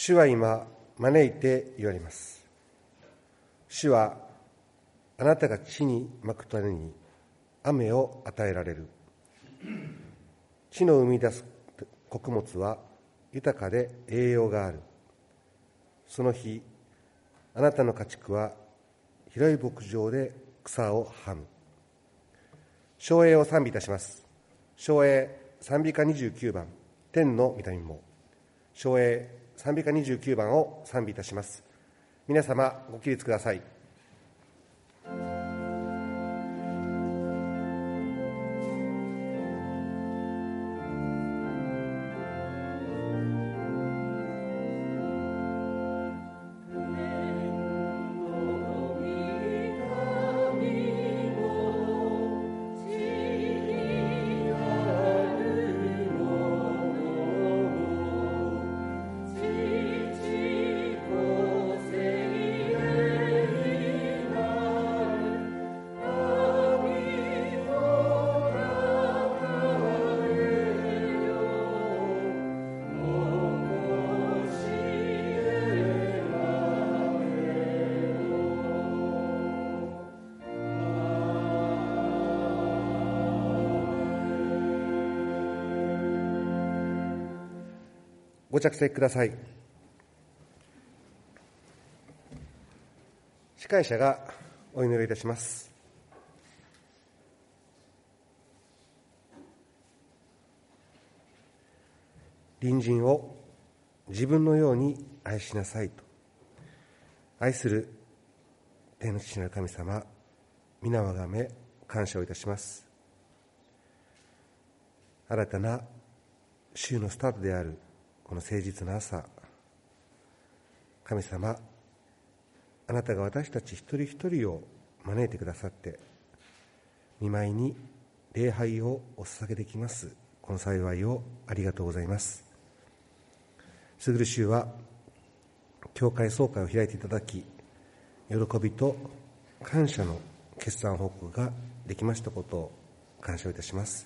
主は今招いて言われます。主はあなたが地にまくために雨を与えられる。地の生み出す穀物は豊かで栄養がある。その日、あなたの家畜は広い牧場で草をはむ。唱詠を賛美いたします。唱詠賛美歌29番、天の御霊も。唱詠賛美歌29番を賛美いたします。皆様ご起立ください。ご着席ください。司会者がお祈りいたします。隣人を自分のように愛しなさいと。愛する天の父なる神様、皆をあがめ感謝をいたします。新たな週のスタートであるこの誠実な朝、神様、あなたが私たち一人一人を招いてくださって、御前に礼拝をお捧げできます。この幸いをありがとうございます。すぐる週は、教会総会を開いていただき、喜びと感謝の決算報告ができましたことを感謝をいたします。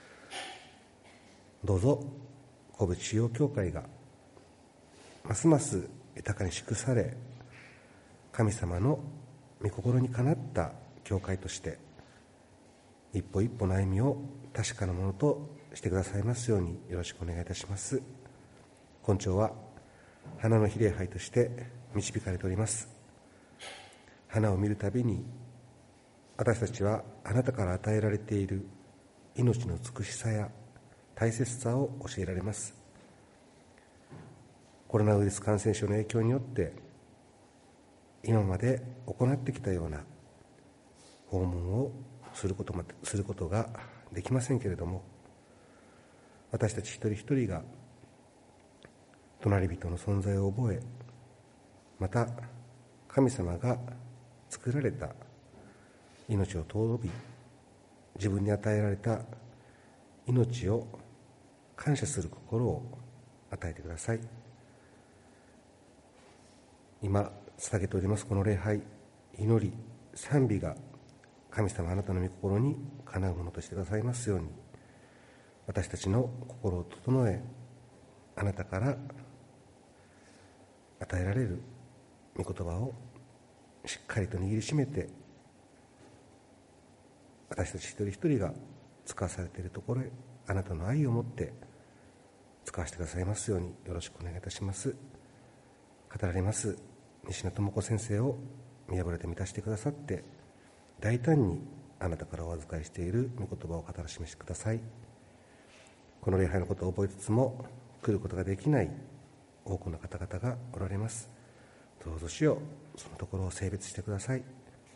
どうぞ、神戸中央教会がますます豊かに祝され、神様の御心にかなった教会として一歩一歩の歩みを確かなものとしてくださいますようによろしくお願いいたします。今朝は花の日礼拝として導かれております。花を見るたびに私たちはあなたから与えられている命の美しさや大切さを教えられます。コロナウイルス感染症の影響によって今まで行ってきたような訪問をすることができませんけれども、私たち一人一人が隣人の存在を覚え、また神様が作られた命を尊び、自分に与えられた命を感謝する心を与えてください。今捧げておりますこの礼拝、祈り、賛美が神様あなたの御心にかなうものとしてくださいますように、私たちの心を整え、あなたから与えられる御言葉をしっかりと握りしめて、私たち一人一人が使わされているところへあなたの愛を持って使わせてくださいますようによろしくお願いいたします。語られます西野智子先生を見破れて満たしてくださって、大胆にあなたからお預かりしている御言葉を語ら示してください。この礼拝のことを覚えつつも来ることができない多くの方々がおられます。どうぞ主よ、そのところを聖別してください。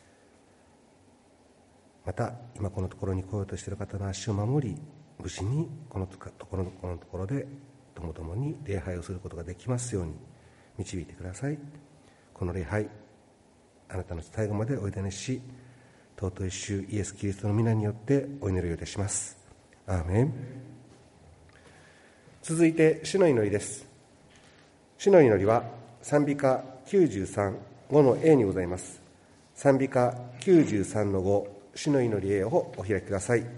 また今このところに来ようとしている方の足を守り、無事にこのところでともどもに礼拝をすることができますように導いてください。この礼拝、あなたの最後までお委ねし、尊い主イエス・キリストの皆によってお祈りをいたします。アーメン。続いて主の祈りです。主の祈りは賛美歌93、5の A にございます。賛美歌93の5、主の祈り A をお開きください。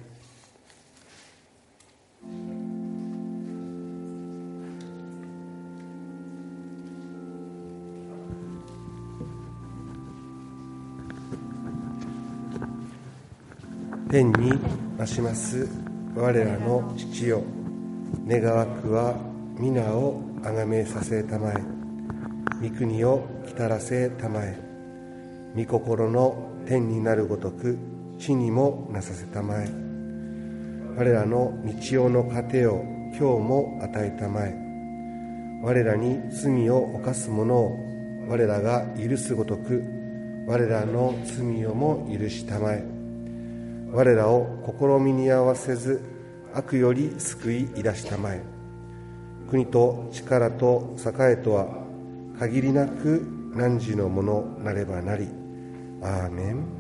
天に増します我らの父よ、願わくは皆をあがめさせたまえ、御国をきたらせたまえ、御心の天になるごとく地にもなさせたまえ、我らの日曜の糧を今日も与えたまえ、我らに罪を犯す者を我らが許すごとく我らの罪をも許したまえ、我らを試みに合わせず悪より救い出したまえ、国と力と栄とは限りなく汝のものなればなり。アーメン。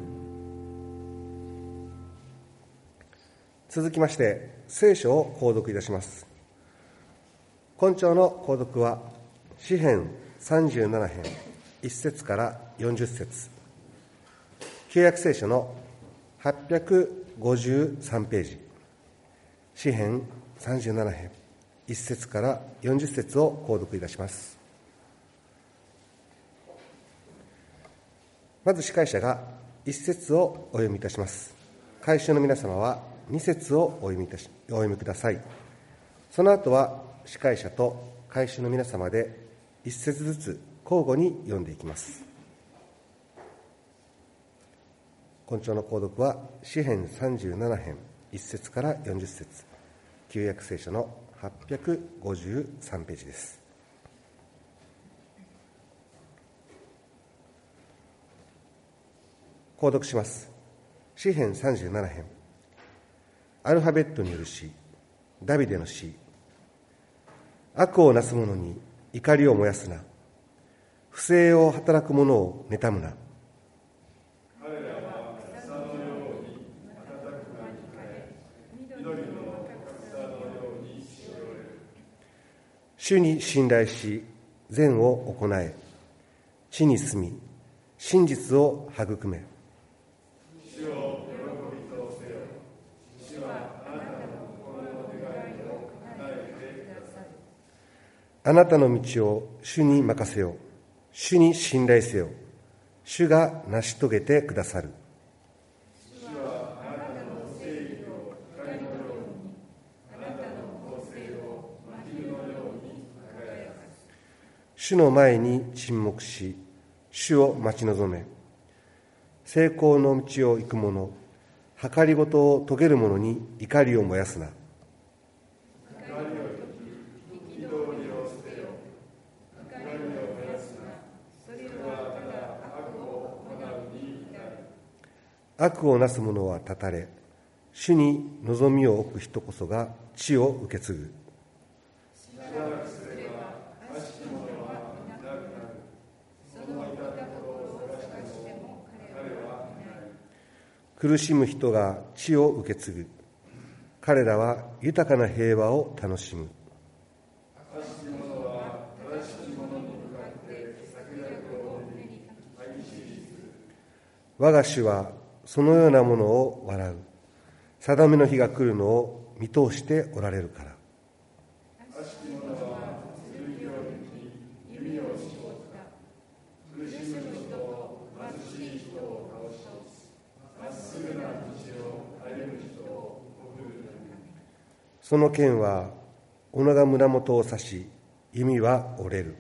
続きまして聖書を購読いたします。今朝の購読は詩編37編1節から40節、旧約聖書の853ページ、詩編37編1節から40節を購読いたします。まず司会者が1節をお読みいたします。会衆の皆様は2節をお読みください。その後は司会者と会衆の皆様で1節ずつ交互に読んでいきます。今朝の購読は詩編37編1節から40節、旧約聖書の853ページです。購読します。詩編37編、アルファベットによる詩、ダビデの詩。悪をなす者に怒りを燃やすな、不正を働く者を妬むな。彼らは草のように瞬く間に枯れ、緑の草のようにしおれる。主に信頼し善を行え、地に住み真実を育め。主を喜びとせよ、主はあなたの心の願いを叶えてください。あなたの道を主に任せよ、主に信頼せよ、主が成し遂げてくださる。主はあなたの正義を光のように、あなたの公正を真昼のように輝かす。主の前に沈黙し、主を待ち望め。成功の道を行く者、計りごとを遂げる者に怒りを燃やすな。悪をなす者は断たれ、主に望みを置く人こそが地を受け継ぐ。苦しむ人が地を受け継ぐ。彼らは豊かな平和を楽しむ。我が主はそのようなものを笑う。定めの日が来るのを見通しておられるから。その剣は斧が胸元を刺し、弓は折れる。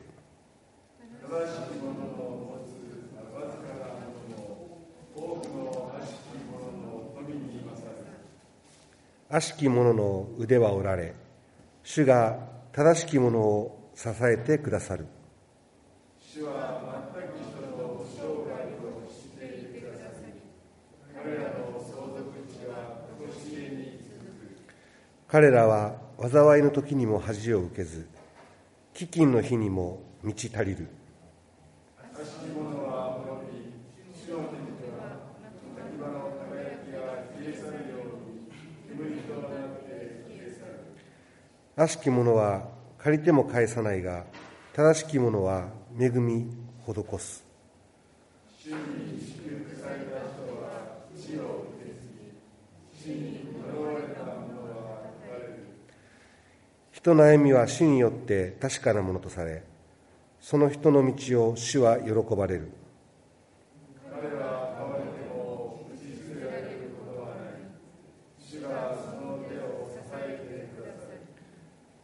悪しき者の腕は折られ、主が正しき者を支えてくださる。主は全く人の生涯を知っていてくださり、彼らの相続地は常しえに続く。彼らは災いの時にも恥を受けず、飢饉の日にも満ち足りる。悪しき者は滅び、主の手には焚き場の輝きが消え去るように煙となって消え去る。悪しき者は借りても返さないが、正しき者は恵み施す。主に祝福された人は地を受け継ぎ、主に呪われた者は語れる。人の歩みは主によって確かなものとされ、その人の道を主は喜ばれる。彼は哀れても打ち捨てられることはない。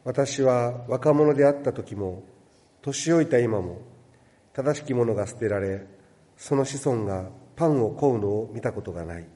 私は若者であった時も年老いた今も正しきものが捨てられ、その子孫がパンを乞うのを見たことがない。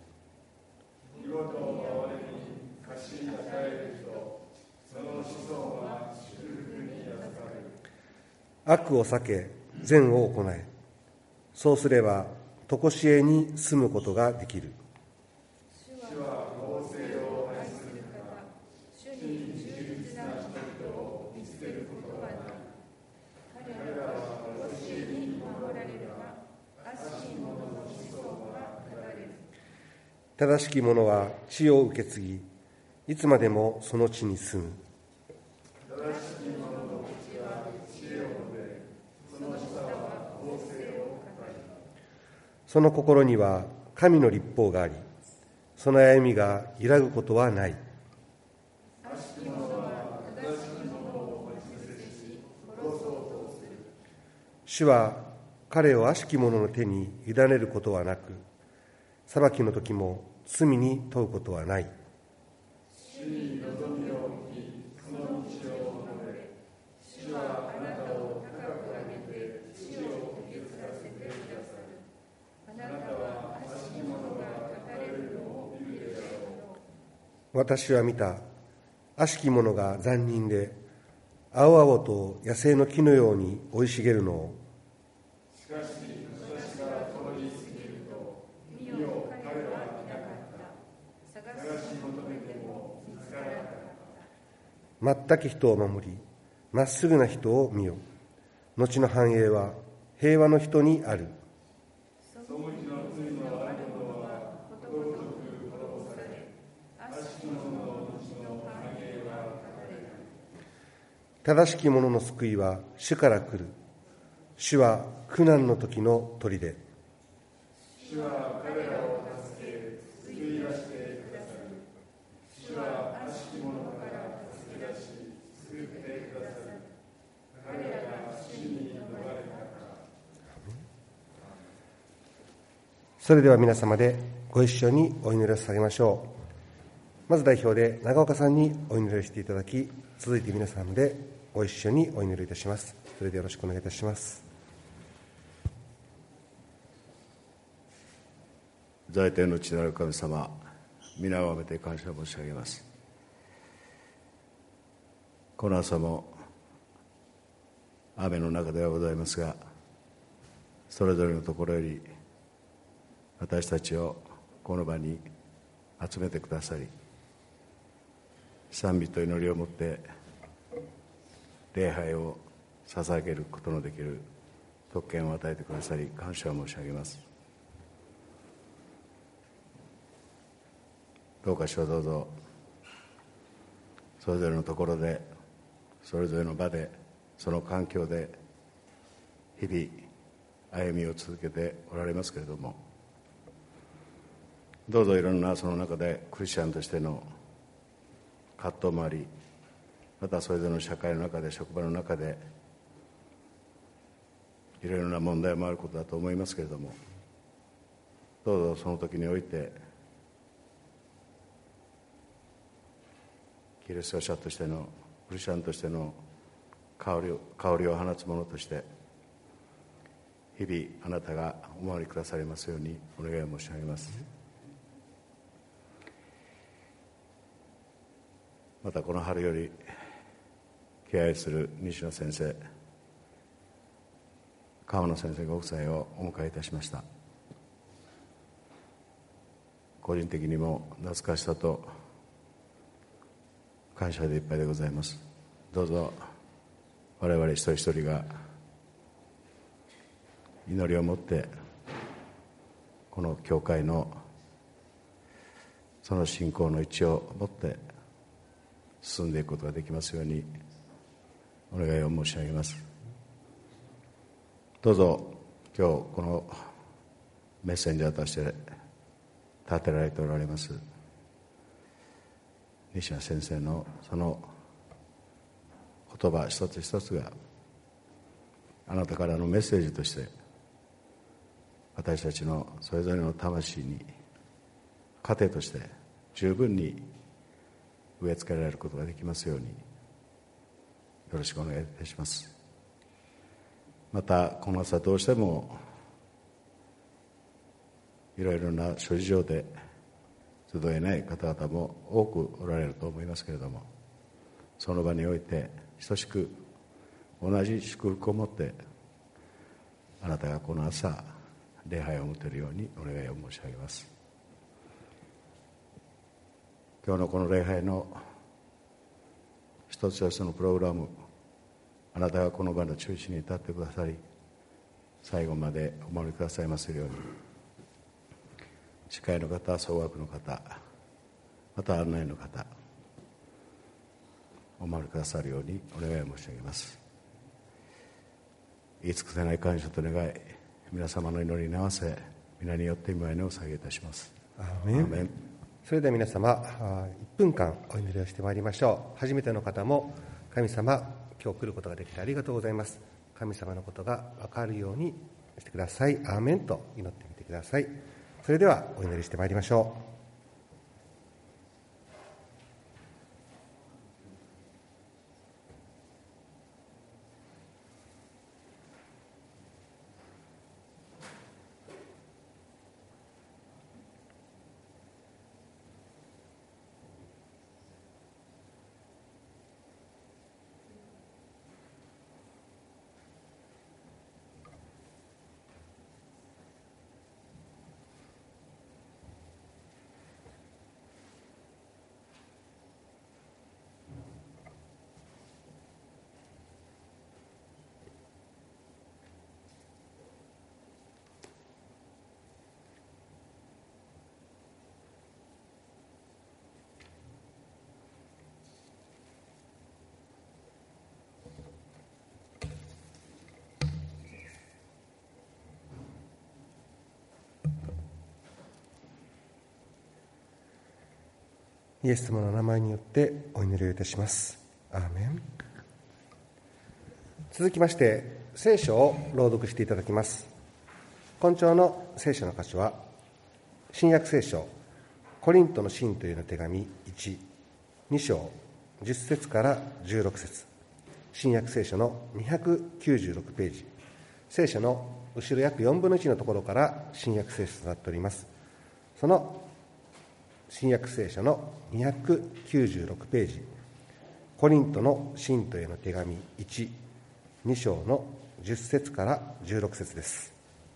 悪を避け善を行え、そうすれば常しえに住むことができる。 主は公正を愛する方、主に忠実な人々を見捨てることはない。彼らは常しえに守られるが、悪しき者の子孫は断たれる。 正しき者は地を受け継ぎ、いつまでもその地に住む。 正しき者の口は知恵を述べ、その舌は公正を語る。 その心には神の律法があり、その歩みが揺らぐことはない。 悪しき者は正しき者を待ち伏せし、殺そうとする。 主は彼を悪しき者の手に委ねることはなく、裁きの時も罪に問うことはない。 主に望みを向き、その道を求め、主はあなたを高く上げて地を受け継がせてくださる。あなたは悪しき者が語れるのを見るだろう。 私は見た。悪しき者が残忍で、青々と野生の木のように生い茂るのを。 しかし私が通り過ぎると、見よ彼はいなかった。探し求めても見つからなかった。 全き人を守り、まっすぐな人を見よ。後の繁栄は平和の人にある。 背きの罪のある者はことごとく滅ぼされ、悪しき者の後の繁栄は語れない。 正しき者の救いは主から来る。主は苦難の時の砦。 主は彼らを助け、救い出してくださる。主は悪しき者から助け出し、救ってくださる。彼らが主に逃れたから。 それでは皆様でご一緒にお祈りを捧げましょう。まず代表で長岡さんにお祈りをしていただき、続いて皆様でご一緒にお祈りいたします。それでよろしくお願いいたします。 在天の地なる神様、皆をあめて感謝申し上げます。この朝も雨の中ではございますが、それぞれのところより私たちをこの場に集めてくださり、賛美と祈りをもって礼拝を捧げることのできる特権を与えてくださり、感謝を申し上げます。どうか主はどうぞ、それぞれのところで、それぞれの場で、その環境で日々歩みを続けておられますけれども、どうぞいろんなその中でクリスチャンとしての葛藤もあり、またそれぞれの社会の中で、職場の中でいろいろな問題もあることだと思いますけれども、どうぞその時においてキリスト者としての、クリスチャンとしての香りを放つ者として日々あなたがお守りくださりますようにお願いを申し上げます。またこの春より敬愛する西野先生、川野先生ご夫妻をお迎えいたしました。個人的にも懐かしさと感謝でいっぱいでございます。どうぞ我々一人一人が祈りを持ってこの教会のその信仰の一を持って進んでいくことができますようにお願いを申し上げます。どうぞ今日このメッセンジャーとして立てられておられます西野先生のその言葉一つ一つがあなたからのメッセージとして私たちのそれぞれの魂に糧として十分に植え付けられることができますようによろしくお願いいたします。またこの朝どうしてもいろいろな諸事情で集えない方々も多くおられると思いますけれども、その場において等しく同じ祝福を持ってあなたがこの朝礼拝を持てるようにお願いを申し上げます。今日のこの礼拝の一つ一つのプログラム、あなたがこの場の中心に立ってくださり、最後までお守りくださいますように、司会の方、総額の方、また案内の方、お守りくださるようにお願い申し上げます。言い尽くせない感謝と願い、皆様の祈りに合わせ、皆によって御前にお下げいたします。 アーメン。 アーメン。 それでは皆様、1分間お祈りをしてまいりましょう。初めての方も、神様、今日来ることができてありがとうございます。神様のことが分かるようにしてください。アーメンと祈ってみてください。それではお祈りしてまいりましょう。イエス様の名前によってお祈りをいたします。アーメン。続きまして聖書を朗読していただきます。今朝の聖書の箇所は新約聖書コリントの信徒への手紙2章10節から16節、新約聖書の296ページ、聖書の後ろ約4分の1のところから新約聖書となっております。その新約聖書の296ページ、コリントの信徒への手紙2章の10節から16節です。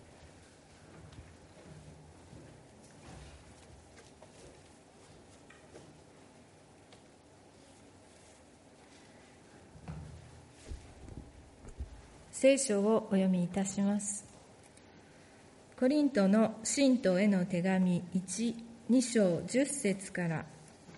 聖書をお読みいたします。コリントの信徒への手紙2章10節から。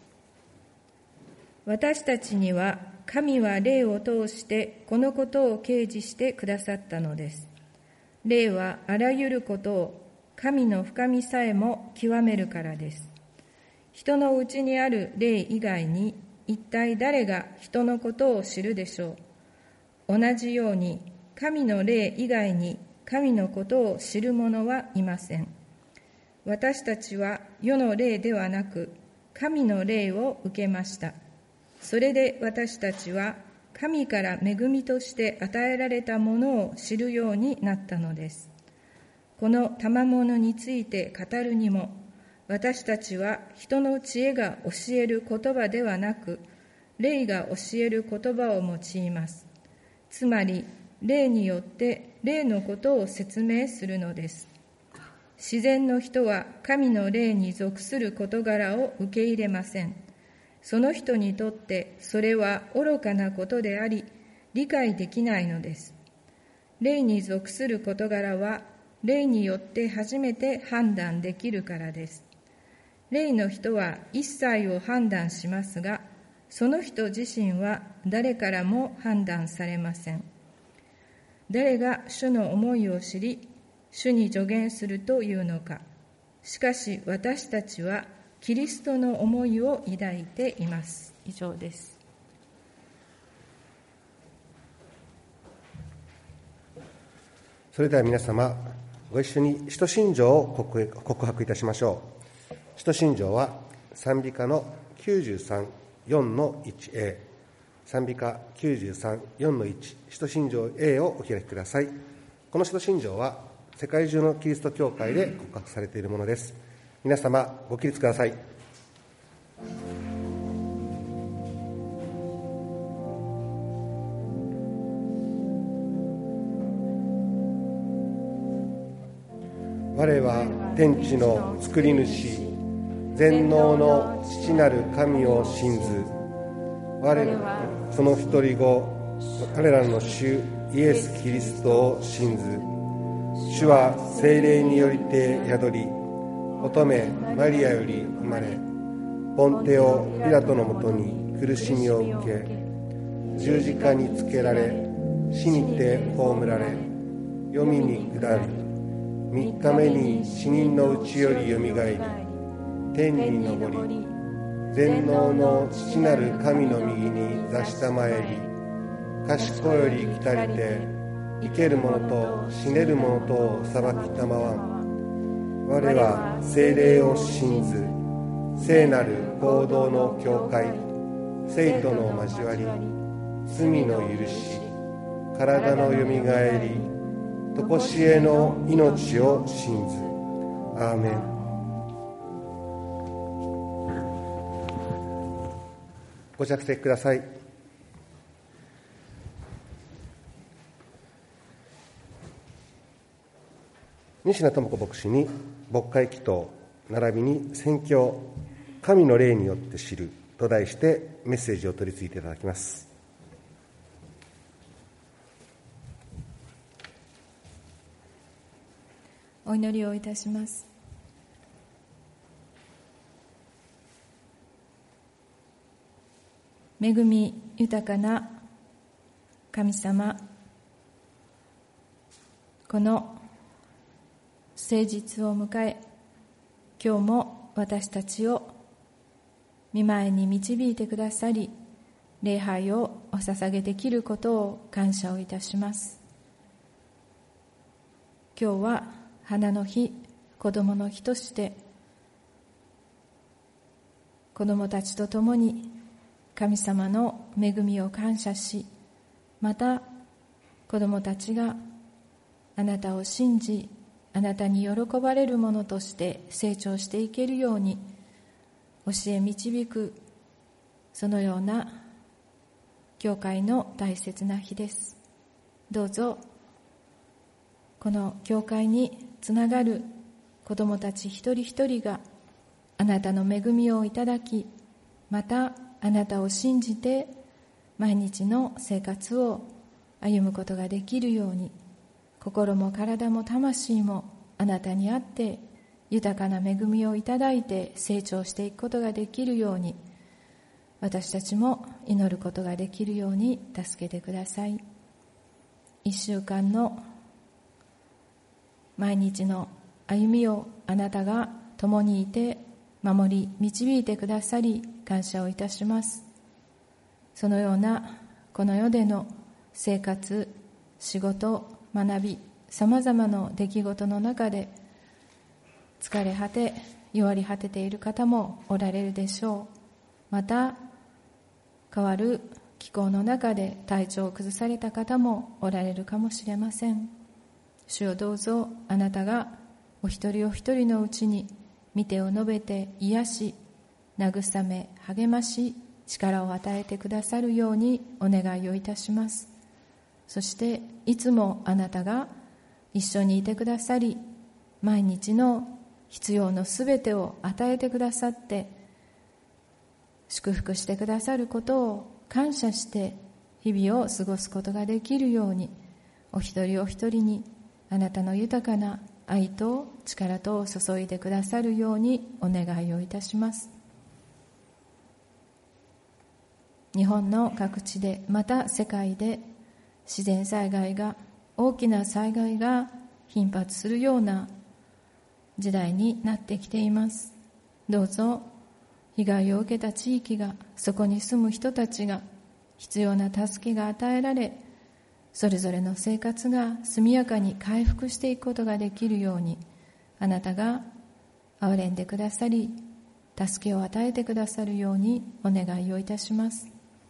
私たちには神は霊を通してこのことを掲示してくださったのです。霊はあらゆることを神の深みさえも極めるからです。人のうちにある霊以外に一体誰が人のことを知るでしょう。同じように神の霊以外に神のことを知る者はいません。私たちは世の霊ではなく神の霊を受けました。それで私たちは神から恵みとして与えられたものを知るようになったのです。この賜物について語るにも、私たちは人の知恵が教える言葉ではなく、霊が教える言葉を用います。つまり、霊によって霊のことを説明するのです。自然の人は神の霊に属する事柄を受け入れません。その人にとってそれは愚かなことであり、理解できないのです。霊に属する事柄は霊によって初めて判断できるからです。霊の人は一切を判断しますが、その人自身は誰からも判断されません。誰が主の思いを知り、主に助言するというのか。しかし私たちはキリストの思いを抱いています。以上です。 それでは皆様ご一緒に使徒信条を告白いたしましょう。使徒信条は賛美歌の93、4の 1A、 賛美歌93、4-1、使徒信条 A をお開きください。この使徒信条は世界中のキリスト教会で告白されているものです。皆様ご起立ください。我は天地の作り主、全能の父なる神を信ず。我はその一人子、彼らの主イエス・キリストを信ず。主は聖霊によりて宿り、乙女マリアより生まれ、ポンテオ・ピラトのもとに苦しみを受け、十字架につけられ、死にて葬られ、黄泉に下り、3日目に死人のうちよりよみがえり、天に昇り、全能の父なる神の右に座したまえり、賢より来たりて、生ける者と死ねる者とを裁きたまわん。我は聖霊を信ず、聖なる行動の教会、聖徒の交わり、罪の許し、体のよみがえり、とこしえの命を信ず。アーメン。ご着席ください。西名智子牧師に牧会祈祷並びに宣教、神の霊によって知ると題してメッセージを取り次いでいただきます。 お祈りをいたします。恵み豊かな神様、この聖日を迎え、今日も私たちを御前に導いてくださり、礼拝をお捧げできることを感謝をいたします。今日は花の日、子どもの日として、子どもたちと共に神様の恵みを感謝し、また子どもたちがあなたを信じ、あなたに喜ばれるものとして成長していけるように教え導く、そのような教会の大切な日です。どうぞこの教会につながる子どもたち一人一人があなたの恵みをいただき、またあなたを信じて毎日の生活を歩むことができるように、心も体も魂もあなたにあって豊かな恵みをいただいて成長していくことができるように、私たちも祈ることができるように助けてください。1週間の毎日の歩みをあなたが共にいて守り導いてくださり感謝をいたします。そのようなこの世での生活、仕事、学び、さまざまな出来事の中で疲れ果て弱り果てている方もおられるでしょう。また変わる気候の中で体調を崩された方もおられるかもしれません。主よ、どうぞあなたがお一人お一人のうちに御手を述べて癒し、慰め、励まし、力を与えてくださるようにお願いをいたします。そしていつもあなたが一緒にいてくださり、毎日の必要のすべてを与えてくださって祝福してくださることを感謝して日々を過ごすことができるように、お一人お一人にあなたの豊かな愛と力とを注いでくださるようにお願いをいたします。日本の各地で、また世界で自然災害が、大きな災害が頻発するような時代になってきています。どうぞ被害を受けた地域が、そこに住む人たちが必要な助けが与えられ、それぞれの生活が速やかに回復していくことができるように、あなたが憐れんでくださり、助けを与えてくださるようにお願いをいたします。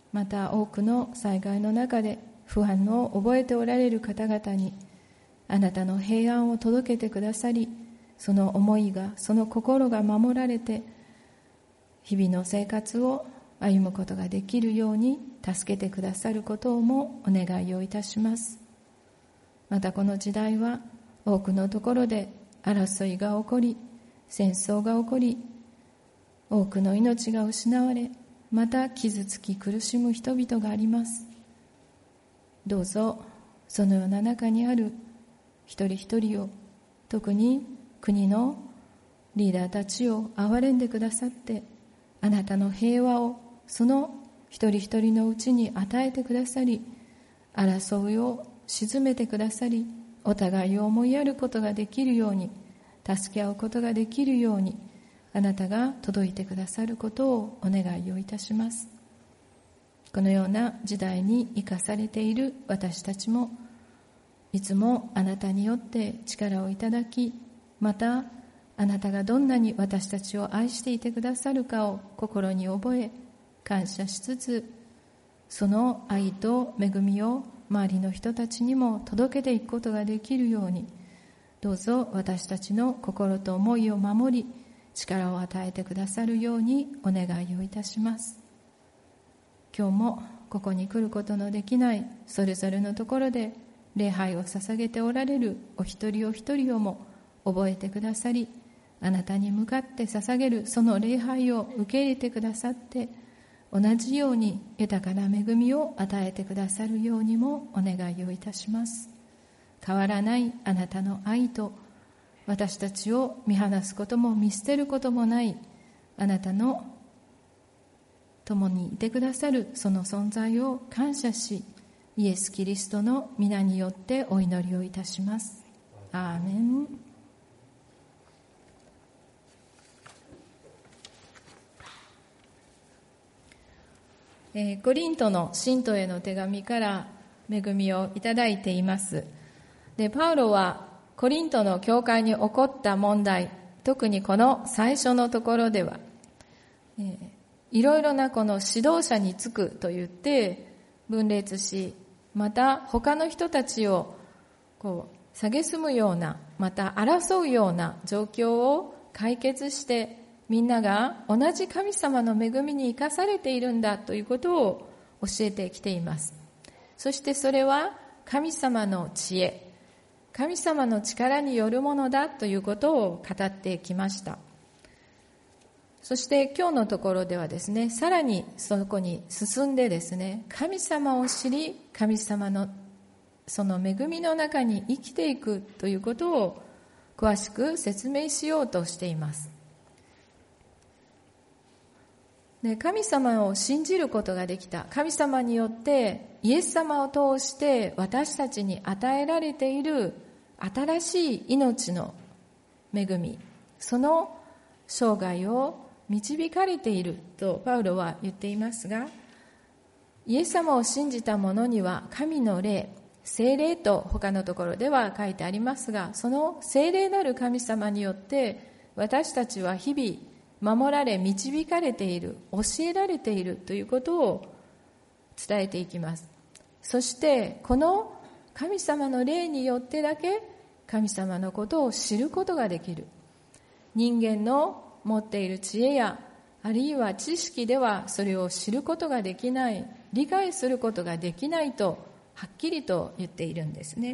また多くの災害の中で不安を覚えておられる方々にあなたの平安を届けてくださり、その思いが、その心が守られて日々の生活を歩むことができるように助けてくださることをもお願いをいたします。またこの時代は多くのところで争いが起こり、戦争が起こり、多くの命が失われ、また傷つき苦しむ人々があります。どうぞそのような中にある一人一人を、特に国のリーダーたちを憐れんでくださって、あなたの平和をその一人一人のうちに与えてくださり、争いを鎮めてくださり、お互いを思いやることができるように、助け合うことができるように、あなたが届いてくださることをお願いをいたします。このような時代に生かされている私たちも、いつもあなたによって力をいただき、またあなたがどんなに私たちを愛していてくださるかを心に覚え、感謝しつつ、その愛と恵みを周りの人たちにも届けていくことができるように、どうぞ私たちの心と思いを守り、力を与えてくださるようにお願いをいたします。今日もここに来ることのできないそれぞれのところで礼拝を捧げておられるお一人お一人をも覚えてくださり、あなたに向かって捧げるその礼拝を受け入れてくださって、同じように豊かな恵みを与えてくださるようにもお願いをいたします。変わらないあなたの愛と、私たちを見放すことも見捨てることもないあなたの共にいてくださるその存在を感謝し、イエス・キリストの皆によってお祈りをいたします。アーメン。コリントの信徒への手紙から恵みをいただいています。で、パウロはコリントの教会に起こった問題、特にこの最初のところでは、いろいろなこの指導者につくと言って分裂し、また他の人たちを蔑むような、また争うような状況を解決して、みんなが同じ神様の恵みに生かされているんだということを教えてきています。そしてそれは神様の知恵、神様の力によるものだということを語ってきました。そして今日のところではですね、さらにそこに進んでですね、神様を知り、神様のその恵みの中に生きていくということを詳しく説明しようとしています。で、神様を信じることができた、神様によってイエス様を通して私たちに与えられている新しい命の恵み、その生涯を導かれているとパウロは言っていますが、イエス様を信じた者には神の霊、聖霊と他のところでは書いてありますが、その聖霊なる神様によって私たちは日々守られ導かれている、教えられているということを伝えていきます。そしてこの神様の霊によってだけ神様のことを知ることができる。人間の持っている知恵やあるいは知識ではそれを知ることができない、理解することができないとはっきりと言っているんですね。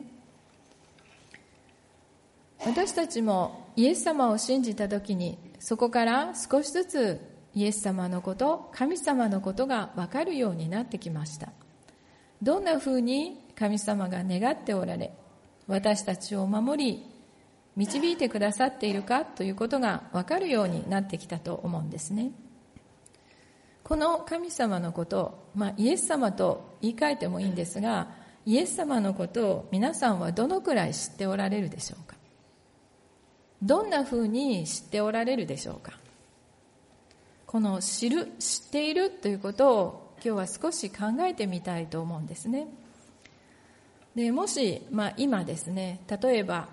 私たちもイエス様を信じたときに、そこから少しずつイエス様のこと、神様のことが分かるようになってきました。どんなふうに神様が願っておられ、私たちを守り導いてくださっているかということが分かるようになってきたと思うんですね。この神様のことを、イエス様と言い換えてもいいんですが、イエス様のことを皆さんはどのくらい知っておられるでしょうか。どんなふうに知っておられるでしょうか。この知っているということを今日は少し考えてみたいと思うんですね。で、もし、今ですね、例えば、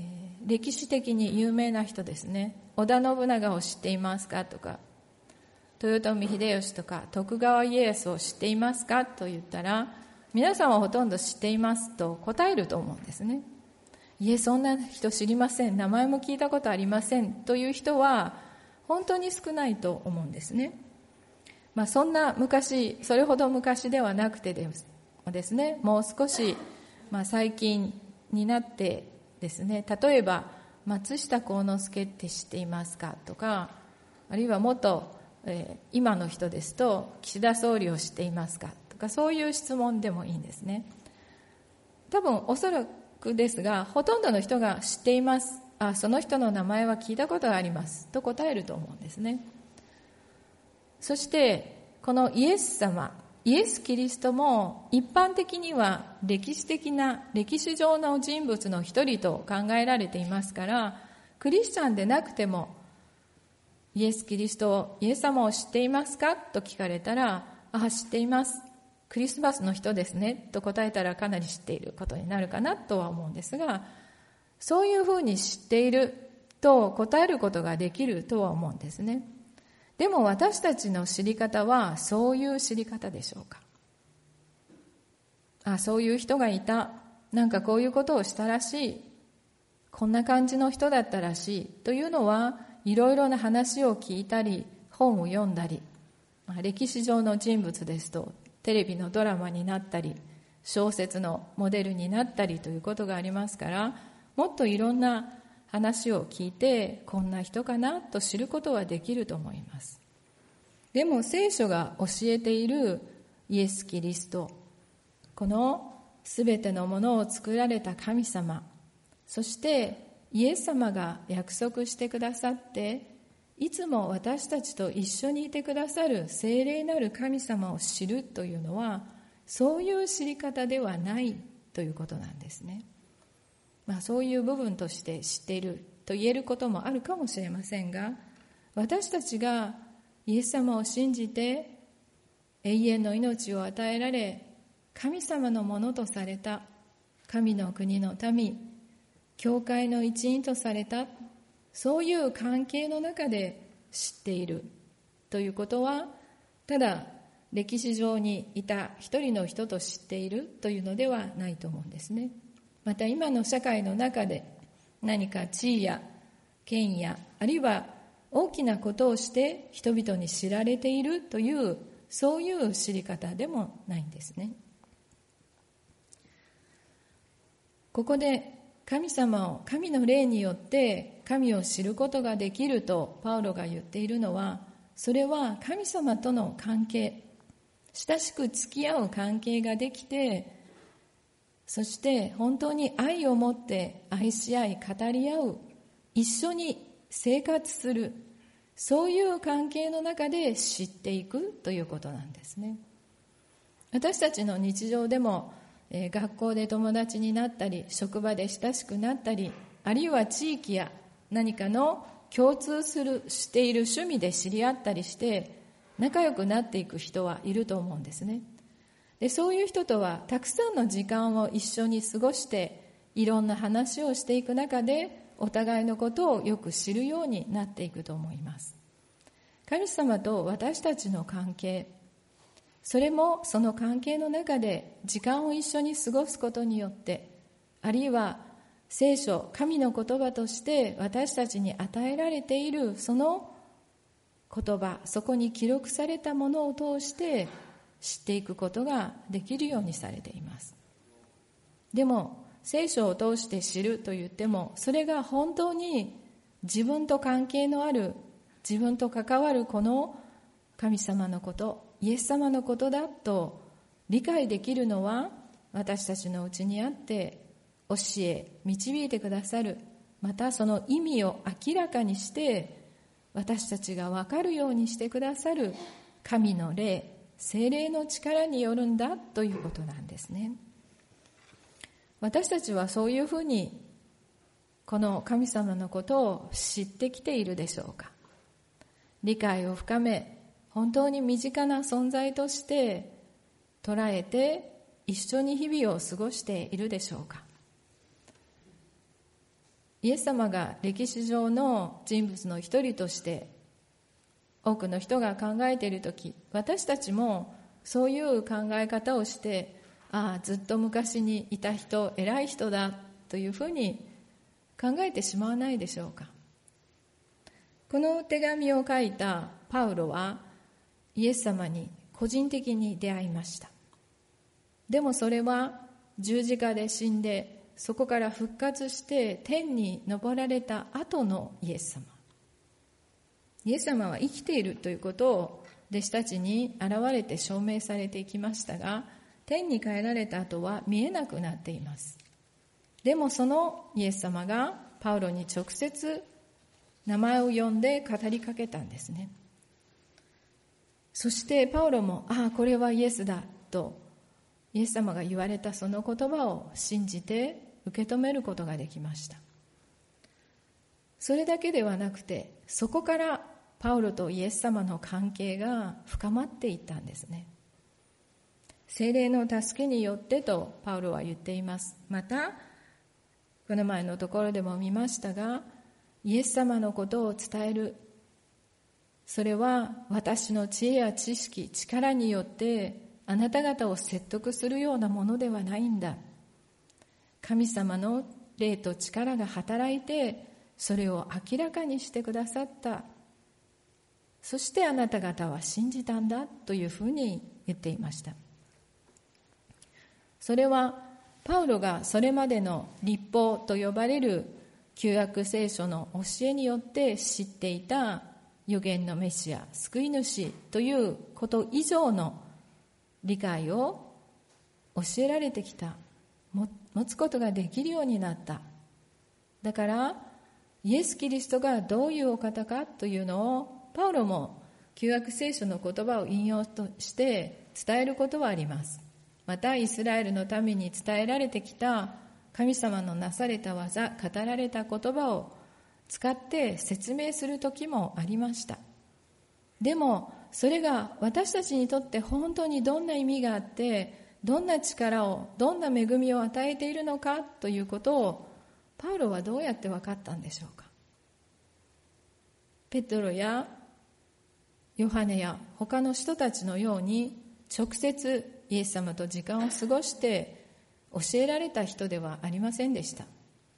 歴史的に有名な人ですね、織田信長を知っていますかとか、 豊臣秀吉とか徳川家康を知っていますかと言ったら、皆さんはほとんど知っていますと答えると思うんですね。いえ、そんな人知りません、名前も聞いたことありませんという人は本当に少ないと思うんですね。そんな昔、それほど昔ではなくてですね、もう少し、最近になってですね、例えば松下幸之助って知っていますかとか、あるいはもっと、今の人ですと岸田総理を知っていますかとか、そういう質問でもいいんですね。多分おそらくですが、ほとんどの人が知っています、その人の名前は聞いたことがありますと答えると思うんですね。そしてこのイエス様、イエス・キリストも一般的には歴史上の人物の一人と考えられていますから、クリスチャンでなくてもイエス・キリスト、イエス様を知っていますかと聞かれたら、知っています、クリスマスの人ですねと答えたらかなり知っていることになるかなとは思うんですが、そういうふうに知っていると答えることができるとは思うんですね。でも私たちの知り方はそういう知り方でしょうか。そういう人がいた、なんかこういうことをしたらしい、こんな感じの人だったらしいというのは、いろいろな話を聞いたり本を読んだり、歴史上の人物ですとテレビのドラマになったり小説のモデルになったりということがありますから、もっといろんな話を聞いて、こんな人かなと知ることはできると思います。でも聖書が教えているイエス・キリスト、このすべてのものを作られた神様、そしてイエス様が約束してくださって、いつも私たちと一緒にいてくださる聖霊なる神様を知るというのは、そういう知り方ではないということなんですね。そういう部分として知っていると言えることもあるかもしれませんが、私たちがイエス様を信じて永遠の命を与えられ、神様のものとされた、神の国の民、教会の一員とされた、そういう関係の中で知っているということは、ただ歴史上にいた一人の人と知っているというのではないと思うんですね。また今の社会の中で何か地位や権威や、あるいは大きなことをして人々に知られているという、そういう知り方でもないんですね。ここで神様を、神の霊によって神を知ることができるとパウロが言っているのは、それは神様との関係、親しく付き合う関係ができて、そして本当に愛を持って愛し合い語り合う、一緒に生活する、そういう関係の中で知っていくということなんですね。私たちの日常でも、学校で友達になったり、職場で親しくなったり、あるいは地域や何かの共通している趣味で知り合ったりして仲良くなっていく人はいると思うんですね。で、そういう人とはたくさんの時間を一緒に過ごして、いろんな話をしていく中でお互いのことをよく知るようになっていくと思います。神様と私たちの関係、それもその関係の中で時間を一緒に過ごすことによって、あるいは聖書、神の言葉として私たちに与えられているその言葉、そこに記録されたものを通して知っていくことができるようにされています。でも聖書を通して知ると言っても、それが本当に自分と関係のある、自分と関わるこの神様のこと、イエス様のことだと理解できるのは、私たちのうちにあって教え導いてくださる、またその意味を明らかにして私たちが分かるようにしてくださる神の霊、聖霊の力によるんだということなんですね。私たちはそういうふうにこの神様のことを知ってきているでしょうか。理解を深め、本当に身近な存在として捉えて一緒に日々を過ごしているでしょうか。イエス様が歴史上の人物の一人として多くの人が考えているとき、私たちもそういう考え方をして、ずっと昔にいた人、偉い人だというふうに考えてしまわないでしょうか。この手紙を書いたパウロはイエス様に個人的に出会いました。でもそれは十字架で死んで、そこから復活して天に昇られた後のイエス様。イエス様は生きているということを弟子たちに現れて証明されていきましたが、天に帰られた後は見えなくなっています。でもそのイエス様がパウロに直接名前を呼んで語りかけたんですね。そしてパウロも、これはイエスだとイエス様が言われたその言葉を信じて受け止めることができました。それだけではなくて、そこからパウロとイエス様の関係が深まっていったんですね。聖霊の助けによってとパウロは言っています。またこの前のところでも見ましたが、イエス様のことを伝える、それは私の知恵や知識、力によってあなた方を説得するようなものではないんだ。神様の霊と力が働いてそれを明らかにしてくださった。そしてあなた方は信じたんだというふうに言っていました。それはパウロがそれまでの律法と呼ばれる旧約聖書の教えによって知っていた預言のメシア、救い主ということ以上の理解を教えられてきた、持つことができるようになった。だからイエス・キリストがどういうお方かというのをパウロも旧約聖書の言葉を引用として伝えることはあります。またイスラエルのために伝えられてきた神様のなされた技、語られた言葉を使って説明する時もありました。でもそれが私たちにとって本当にどんな意味があって、どんな力を、どんな恵みを与えているのかということをパウロはどうやって分かったんでしょうか。ペトロやヨハネや他の人たちのように直接イエス様と時間を過ごして教えられた人ではありませんでした。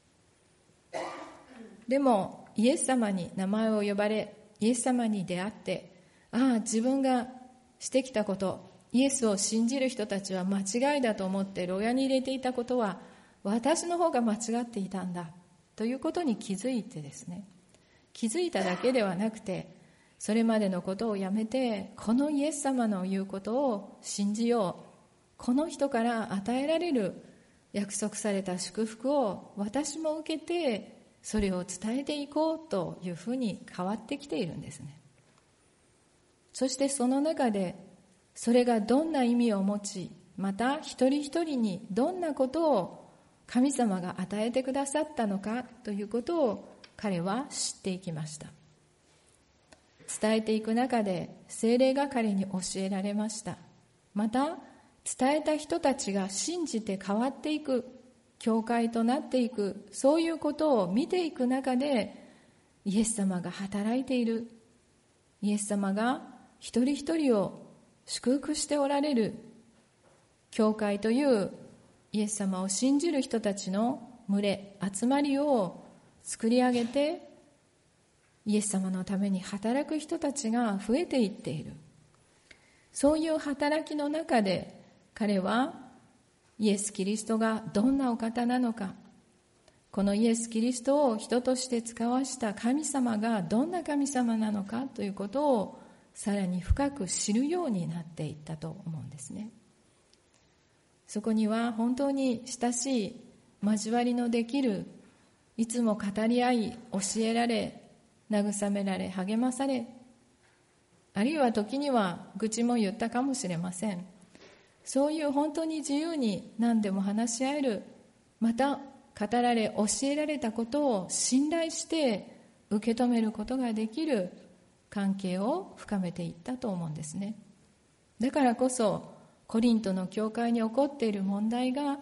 でもイエス様に名前を呼ばれ、イエス様に出会って、自分がしてきたこと、イエスを信じる人たちは間違いだと思って牢屋に入れていたことは私の方が間違っていたんだということに気づいてですね、気づいただけではなくて、それまでのことをやめて、このイエス様の言うことを信じよう、この人から与えられる約束された祝福を私も受けて、それを伝えていこうというふうに変わってきているんですね。そしてその中でそれがどんな意味を持ち、また一人一人にどんなことを神様が与えてくださったのかということを彼は知っていきました。伝えていく中で聖霊が彼に教えられました。また伝えた人たちが信じて変わっていく、教会となっていく、そういうことを見ていく中で、イエス様が働いている、イエス様が一人一人を祝福しておられる、教会というイエス様を信じる人たちの群れ、集まりを作り上げて、イエス様のために働く人たちが増えていっている。そういう働きの中で彼はイエス・キリストがどんなお方なのか、このイエス・キリストを人として使わした神様がどんな神様なのかということをさらに深く知るようになっていったと思うんですね。そこには本当に親しい交わりのできる、いつも語り合い、教えられ、慰められ、励まされ、あるいは時には愚痴も言ったかもしれません。そういう本当に自由に何でも話し合える、また語られ教えられたことを信頼して受け止めることができる関係を深めていったと思うんですね。だからこそコリントの教会に起こっている問題が、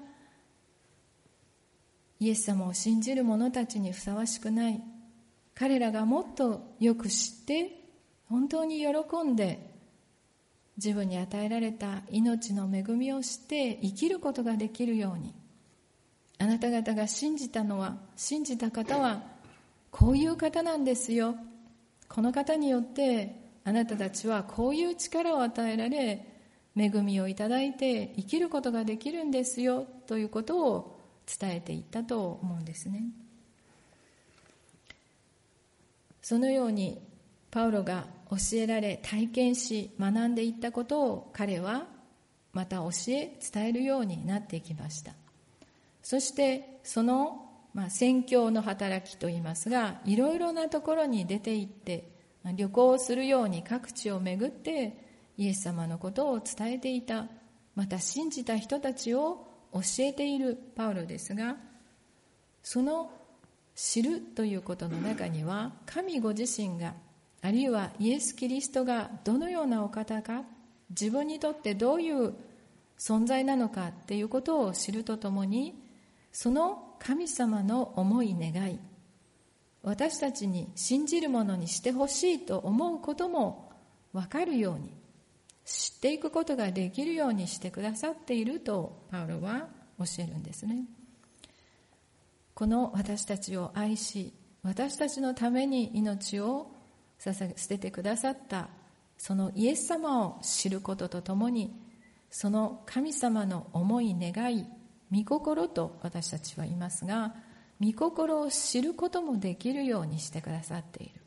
イエス様を信じる者たちにふさわしくない、彼らがもっとよく知って本当に喜んで自分に与えられた命の恵みを知って生きることができるように、あなた方が信じた方はこういう方なんですよ、この方によってあなたたちはこういう力を与えられ恵みをいただいて生きることができるんですよということを伝えていったと思うんですね。そのようにパウロが教えられ体験し学んでいったことを彼はまた教え伝えるようになっていきました。そしてその宣教の働きといいますが、いろいろなところに出て行って旅行するように各地を巡ってイエス様のことを伝えていた、また信じた人たちを教えているパウロですが、その知るということの中には神ご自身が、あるいはイエス・キリストがどのようなお方か、自分にとってどういう存在なのかっていうことを知るとともに、その神様の思い願い、私たちに信じるものにしてほしいと思うことも分かるように、知っていくことができるようにしてくださっているとパウロは教えるんですね。この私たちを愛し、私たちのために命を捨ててくださったそのイエス様を知ることとともに、その神様の思い願い、御心と私たちは言いますが、御心を知ることもできるようにしてくださっている。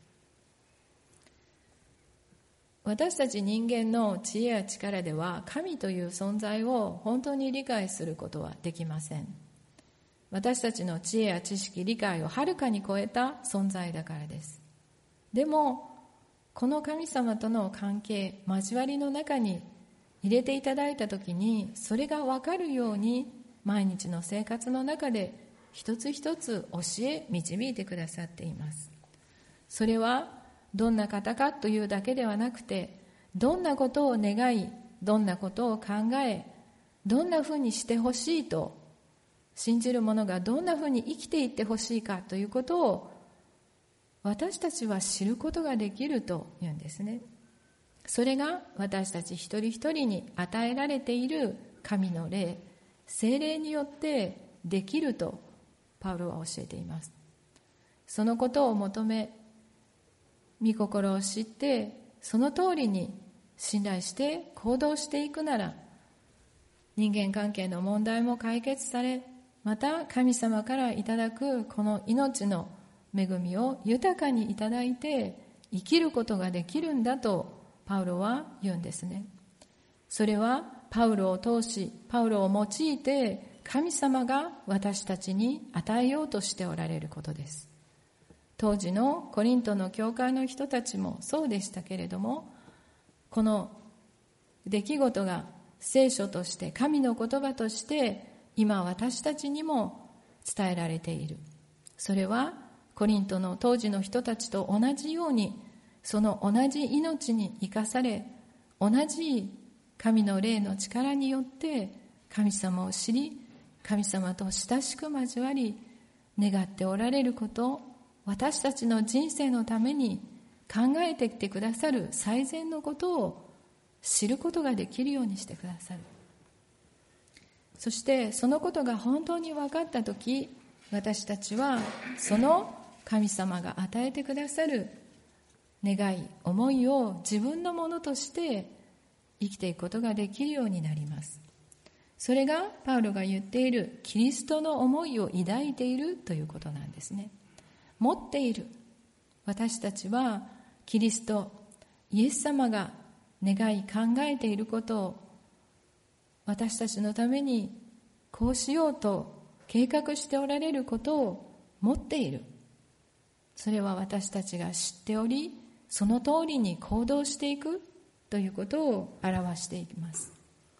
私たち人間の知恵や力では神という存在を本当に理解することはできません。私たちの知恵や知識、理解をはるかに超えた存在だからです。でもこの神様との関係、交わりの中に入れていただいたときに、それが分かるように毎日の生活の中で一つ一つ教え導いてくださっています。それはどんな方かというだけではなくて、どんなことを願い、どんなことを考え、どんなふうにしてほしいと、信じる者がどんなふうに生きていってほしいかということを私たちは知ることができるというんですね。それが私たち一人一人に与えられている神の霊、聖霊によってできるとパウロは教えています。そのことを求め、御心を知ってその通りに信頼して行動していくなら、人間関係の問題も解決され、また神様からいただくこの命の恵みを豊かにいただいて生きることができるんだとパウロは言うんですね。それはパウロを通し、パウロを用いて神様が私たちに与えようとしておられることです。当時のコリントの教会の人たちもそうでしたけれども、この出来事が聖書として、神の言葉として今私たちにも伝えられている。それはコリントの当時の人たちと同じように、その同じ命に生かされ、同じ神の霊の力によって神様を知り、神様と親しく交わり、願っておられること、私たちの人生のために考えてきてくださる最善のことを知ることができるようにしてくださる。そしてそのことが本当に分かったとき、私たちはその神様が与えてくださる願い、思いを自分のものとして生きていくことができるようになります。それがパウロが言っているキリストの思いを抱いているということなんですね。持っている。私たちはキリスト、イエス様が願い考えていることを、私たちのためにこうしようと計画しておられることを持っている。それは私たちが知っており、その通りに行動していくということを表していきます。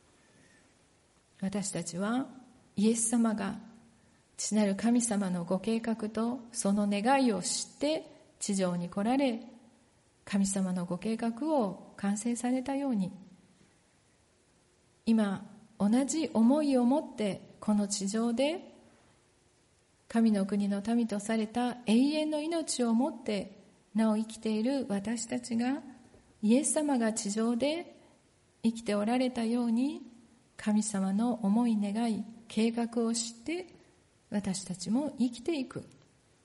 私たちはイエス様が父なる神様のご計画とその願いを知って地上に来られ、神様のご計画を完成されたように、今同じ思いを持ってこの地上で神の国の民とされた永遠の命を持ってなお生きている私たちがイエス様が地上で生きておられたように、神様の思い願い計画を知って私たちも生きていく。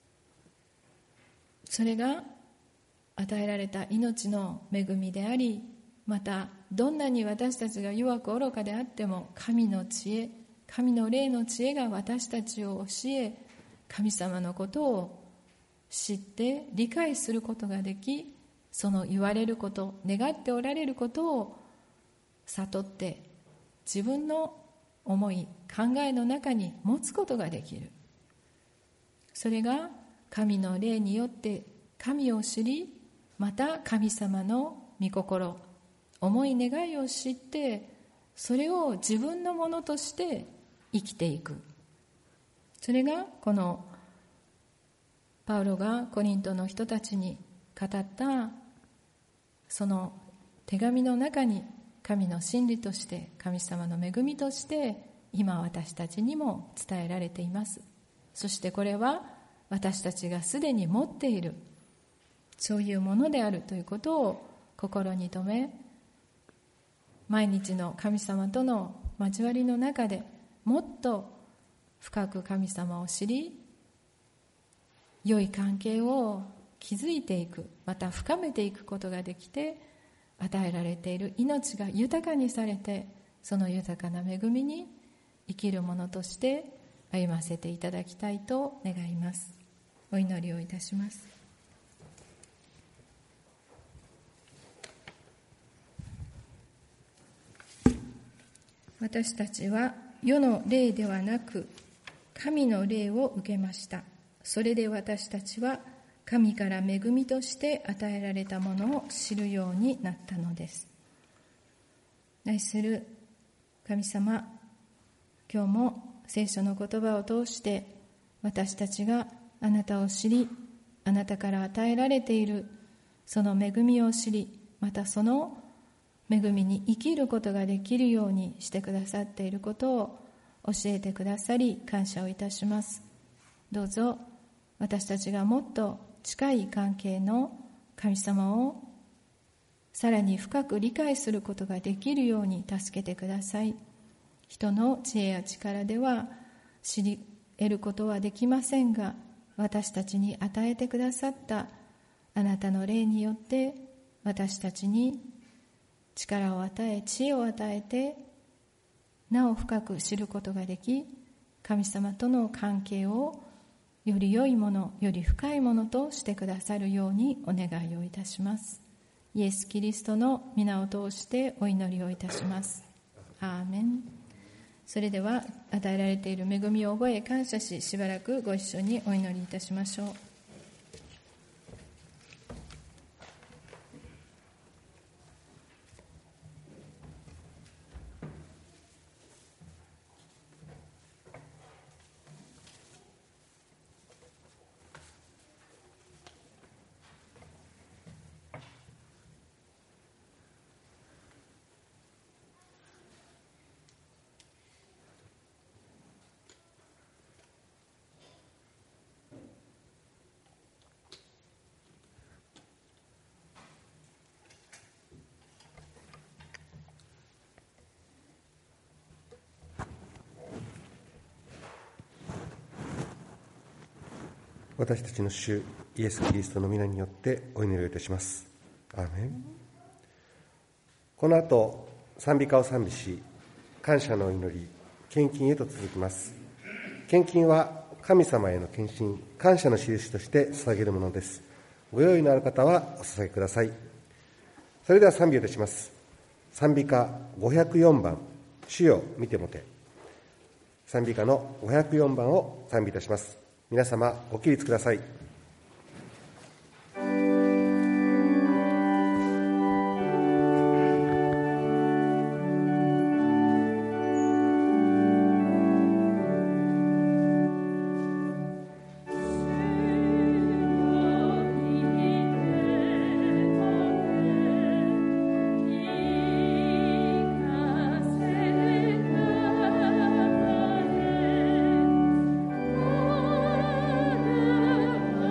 それが与えられた命の恵みであり、またどんなに私たちが弱く愚かであっても、神の知恵、神の霊の知恵が私たちを教え、神様のことを知って理解することができ、その言われること、願っておられることを悟って自分の思い、考えの中に持つことができる。それが神の霊によって神を知り、また神様の御心、思い願いを知って、それを自分のものとして生きていく。それがこのパウロがコリントの人たちに語ったその手紙の中に、神の真理として、神様の恵みとして今私たちにも伝えられています。そしてこれは私たちがすでに持っている、そういうものであるということを心に留め、毎日の神様との交わりの中でもっと深く神様を知り、良い関係を築いていく、また深めていくことができて、与えられている命が豊かにされて、その豊かな恵みに生きるものとして歩ませていただきたいと願います。お祈りをいたします。私たちは世の霊ではなく神の霊を受けました。それで私たちは神から恵みとして与えられたものを知るようになったのです。愛する神様、今日も聖書の言葉を通して私たちがあなたを知り、あなたから与えられているその恵みを知り、またその恵みに生きることができるようにしてくださっていることを教えてくださり感謝をいたします。どうぞ私たちがもっと近い関係の神様をさらに深く理解することができるように助けてください。人の知恵や力では知り得ることはできませんが、私たちに与えてくださったあなたの霊によって私たちに力を与え、知恵を与えて、なお深く知ることができ、神様との関係をより良いもの、より深いものとしてくださるようにお願いをいたします。イエス・キリストの皆を通してお祈りをいたします。アーメン。それでは与えられている恵みを覚え感謝し、しばらくご一緒にお祈りいたしましょう。 私たちの主イエス・キリストの皆によってお祈りをいたします。アーメン。この後賛美歌を賛美し、感謝の祈り、献金へと続きます。献金は神様への献身、感謝の印として捧げるものです。ご用意のある方はお捧げください。それでは賛美をいたします。賛美歌504番、主よ見てもて。賛美歌の504番を賛美いたします。皆様ご起立ください。 「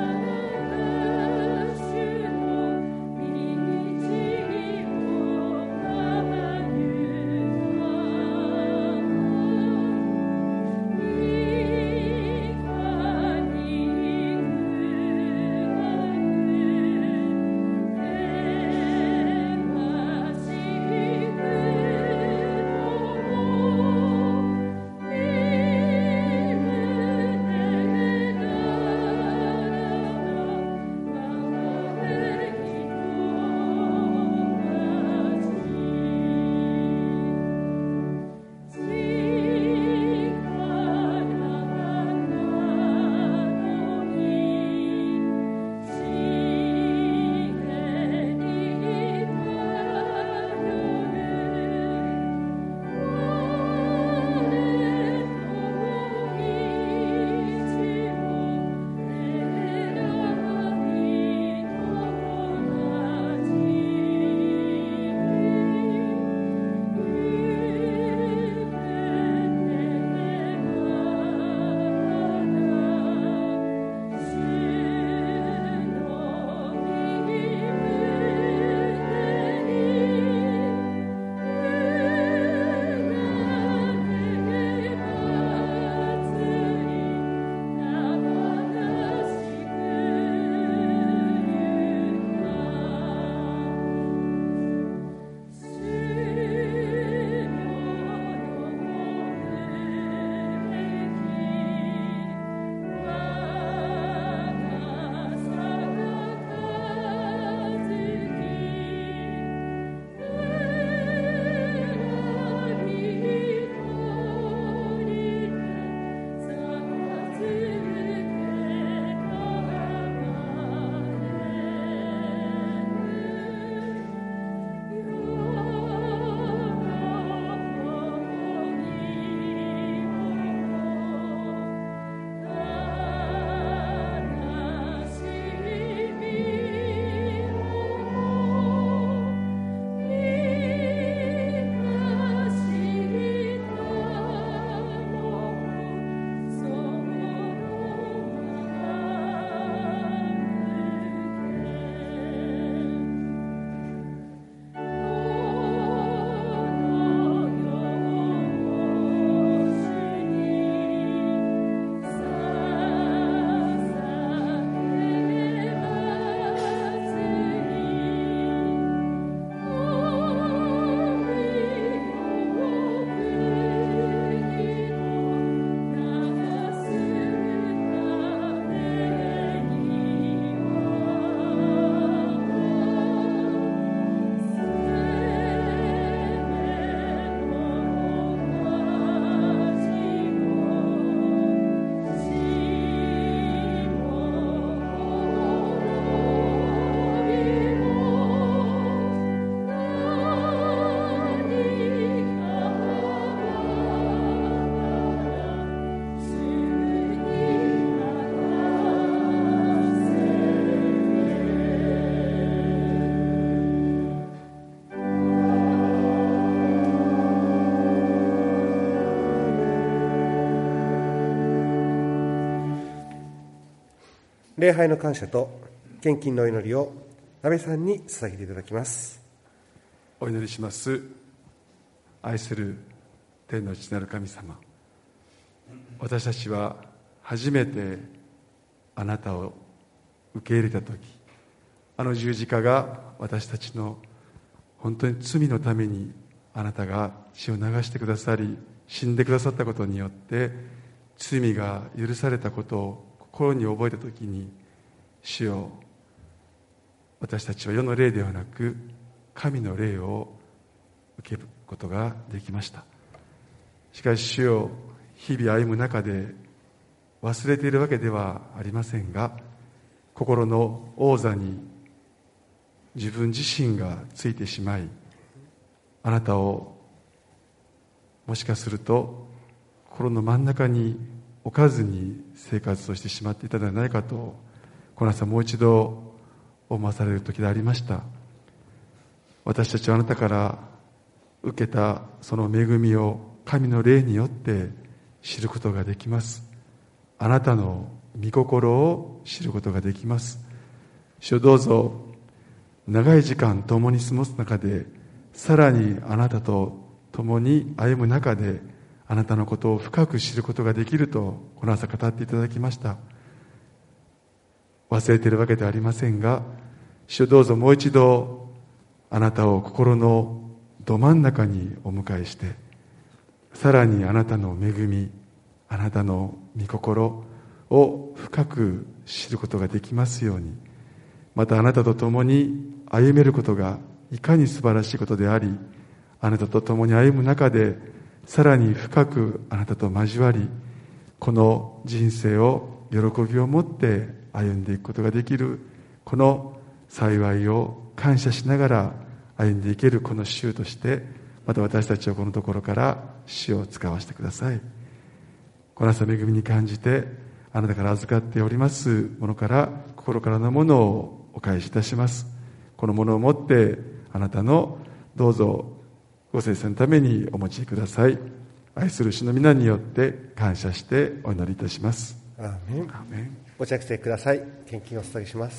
礼拝の感謝と献金の祈りを安倍さんに捧げていただきます。 お祈りします。愛する天の父なる神様、私たちは初めてあなたを受け入れたとき、あの十字架が私たちの本当に罪のためにあなたが血を流してくださり、死んでくださったことによって罪が許されたことを心に覚えたときに、主よ、私たちは世の霊ではなく神の霊を受けることができました。しかし主よ、日々歩む中で忘れているわけではありませんが、心の王座に自分自身がついてしまい、あなたをもしかすると心の真ん中に置かずに生活をしてしまっていたのではないかと、この朝もう一度思わされる時でありました。私たちはあなたから受けたその恵みを神の霊によって知ることができます。あなたの御心を知ることができます。主よ、どうぞ長い時間共に過ごす中で、さらにあなたと共に歩む中で、あなたのことを深く知ることができるとこの朝語っていただきました。忘れているわけではありませんが、主よ、どうぞもう一度あなたを心のど真ん中にお迎えして、さらにあなたの恵み、あなたの御心を深く知ることができますように、またあなたと共に歩めることがいかに素晴らしいことであり、あなたと共に歩む中でさらに深くあなたと交わり、この人生を喜びを持って歩んでいくことができる、この幸いを感謝しながら歩んでいけるこの週として、また私たちをこのところから主を使わせてください。この朝恵みに感じて、あなたから預かっておりますものから、心からのものをお返しいたします。このものをもってあなたのどうぞご聖餐のためにお持ちください。愛する主の皆によって感謝してお祈りいたします。 アーメン。 アーメン。 ご着席ください。献金をお捧げします。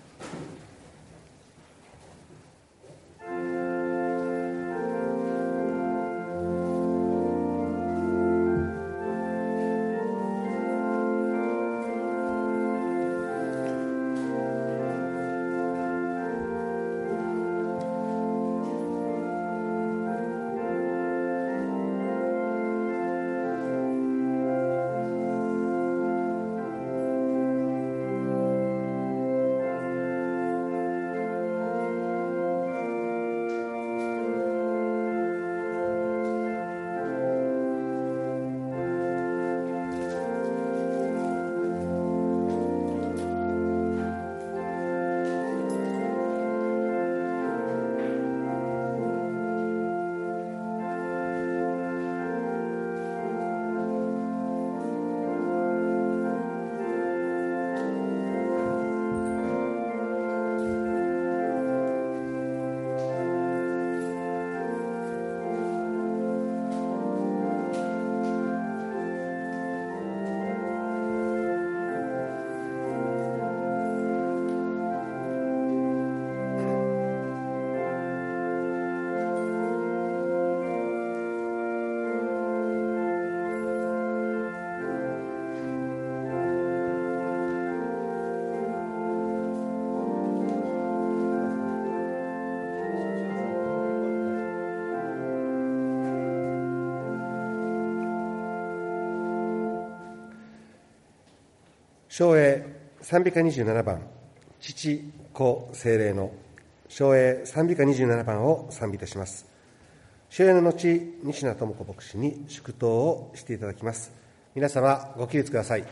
唱詠賛美歌27番、父子聖霊の唱詠賛美歌27番を賛美いたします。唱詠の後、西名智子牧師に祝祷をしていただきます。皆様ご起立ください。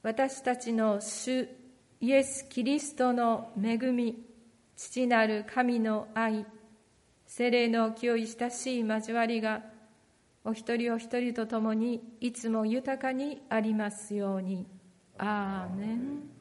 私たちの主イエス・キリストの恵み、父なる神の愛、聖霊の清い親しい交わりが、お一人お一人と共にいつも豊かにありますように。アーメン。